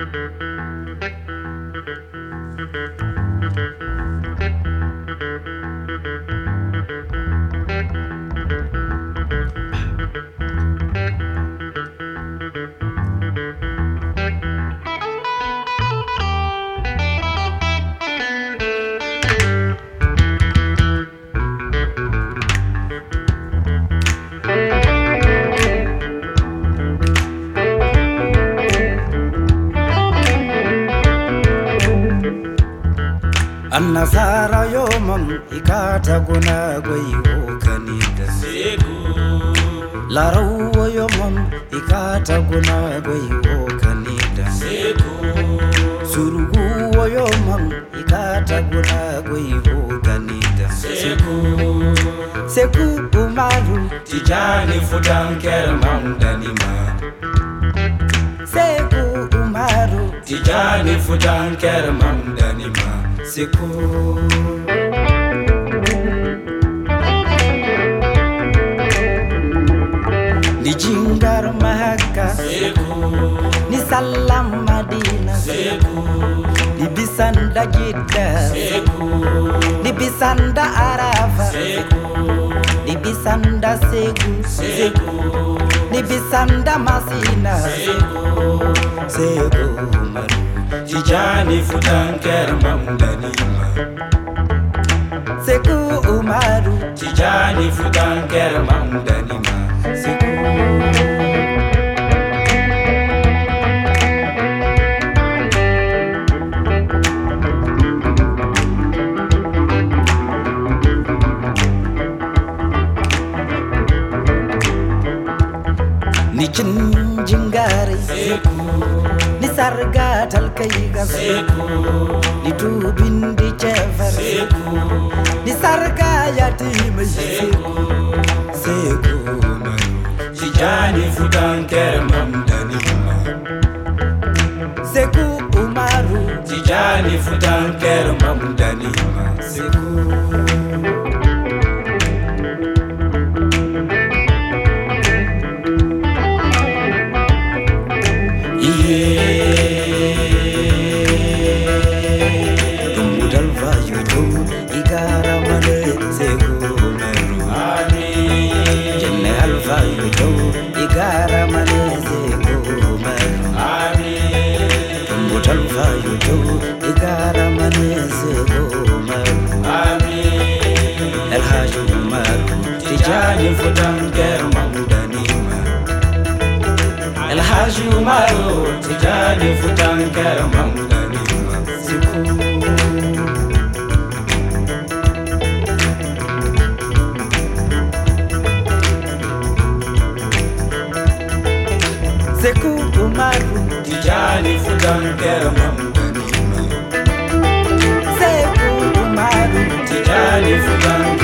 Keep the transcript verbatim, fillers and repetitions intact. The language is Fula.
Annasara yomam ikata guna goyo kanida segu Larawo yomam ikata guna goyo kanida segu Surugu yomam ikata guna goyo kanida segu Segu umaru tijani fudan kermam danima Segu umaru tijani fudan kermam danima Seku Ni jingar Mahaka Seku Ni salam Madina Seku Ni bisanda Jeddah Seku Ni bisanda Arafah Seku Ni bisanda Segu Seku Ni bisanda Masina Seku Seku Maru Tijani fudan kermam danima Seku Umaru Tijani fudan kermam danima Seku Ni jinjingari Seku Ni sarga talkaiga Seku Ni tubin di chefer Seku Ni sarga yatim Seku Seku Maru Tijani fudan kermam danima Seku Umaru Tijani fudan kermam danima Seku Tijani fudan kermam danima El Haji Umaru Tijani fudan kermam danima Seku Seku Umaru Tijani fudan kermam danima Seku Umaru Tijani fudan